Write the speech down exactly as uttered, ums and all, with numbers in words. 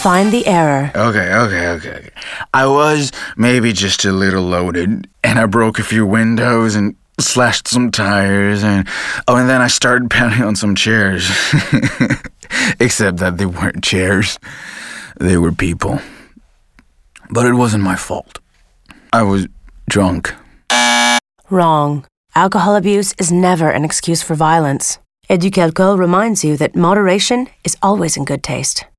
Find the error. Okay, okay, okay. okay. I was maybe just a little loaded, and I broke a few windows and slashed some tires, and oh, and then I started pounding on some chairs. Except that they weren't chairs. They were people. But it wasn't my fault. I was drunk. Wrong. Alcohol abuse is never an excuse for violence. Educalcool reminds you that moderation is always in good taste.